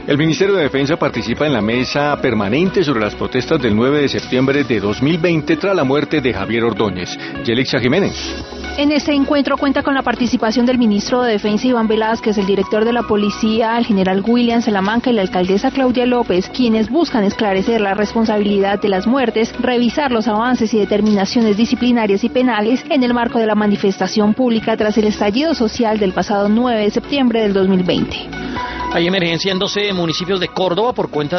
El Ministerio de Defensa participa en la mesa permanente sobre las protestas del 9 de septiembre de 2020 tras la muerte de Javier Ordóñez. Yelixa Jiménez. En este encuentro cuenta con la participación del ministro de Defensa Iván Velázquez, el director de la policía, el general William Salamanca y la alcaldesa Claudia López, quienes buscan esclarecer la responsabilidad de las muertes, revisar los avances y determinaciones disciplinarias y penales en el marco de la manifestación pública tras el estallido social del pasado 9 de septiembre del 2020. Hay emergencia en 12 municipios de Córdoba por cuenta